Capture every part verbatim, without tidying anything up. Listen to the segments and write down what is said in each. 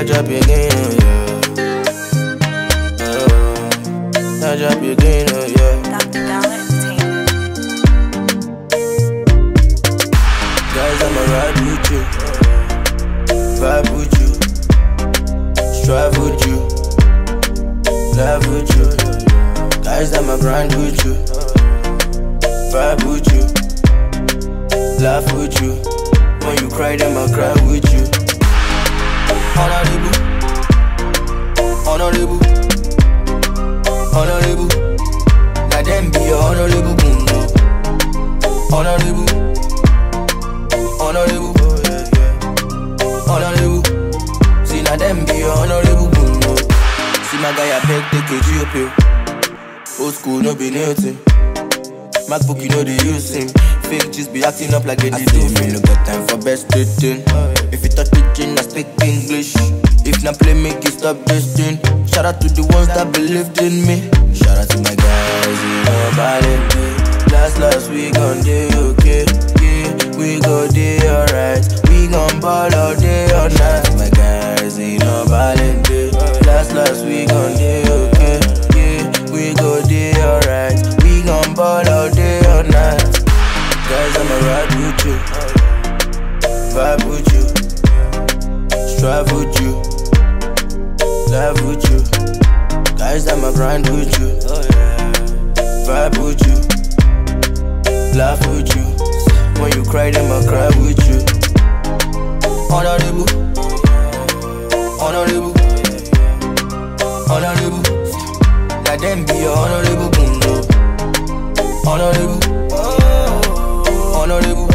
touch up again, oh yeah. Oh, touch up again, oh yeah. Doctor Dollar Entertainment. Guys, I'ma ride with you, vibe with you, strive with you, laugh with you. Guys, I'ma grind with you, vibe with you, laugh with you. When you cry, then I cry with you. Honorable, honorable, honorable. Now them be your honorable boom. Honorable, honorable, honorable. See now them be your honorable boom. See my guy, I beg take a G P. Old school, no be nothing. MacBook, you know they use him. Fake just be acting up like they did do me. No got time for best dating. If you touch pitching, I speak English. If not play, make it stop this thing. Shout out to the ones that believed in me. Shout out to my guys, you know about it. Last, last, we gon' do okay. Yeah, we go day alright. We gon' ball all day, all night. My guys, you know about it. Last, last, we gon' do okay. Yeah, we go day alright. We gon' ball all day, all night. Guys, I'ma ride with you, vibe with you, strive with you, laugh with you. Guys, I'ma grind with you, vibe with you, laugh with you. When you cry, then I cry with you. Honorable, honorable, honorable. Let them be your honorable boom. Honorable, honorable,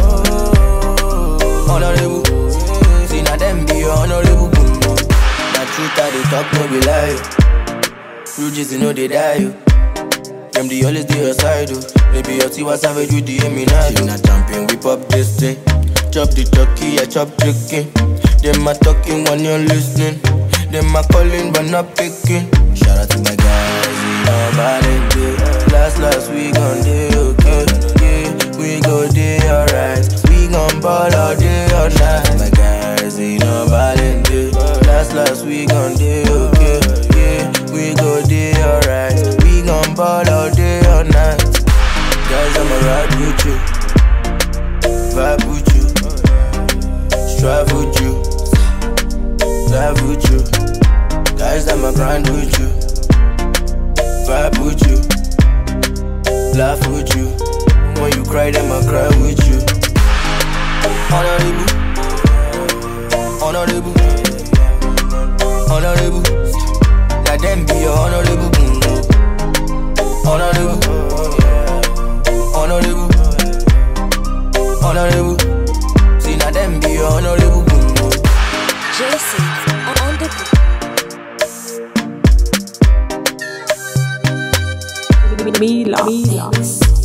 honorable. See now them be your honorable boom. Now truth that they talk no be lie. Ruges you know they die you. Them the always do your side oh. Baby your Tiwa Savage with the Eminem. She not champion we pop this thing. Chop the turkey I chop chicken. Them a talking when you're listening. Them a calling but not picking. Shout out to my guys, you know about it. Last last we gon' do okay. Yeah, we go day alright. We gon' ball all day all night. My guys, you know about it. Last last we gon' do okay. Yeah, we go day alright. We gon' ball all day all night. Guys, I'ma ride with you, vibe with you, strive with you, laugh with you. Guys, I'ma grind with you, vibe with you, laugh with you. When you cry, then I cry with you. Honorable, honorable, honorable. Let them be your honorable boom. Honorable, honorable, honorable. See now them be your honorable boom. Jason on the Mila. Mila.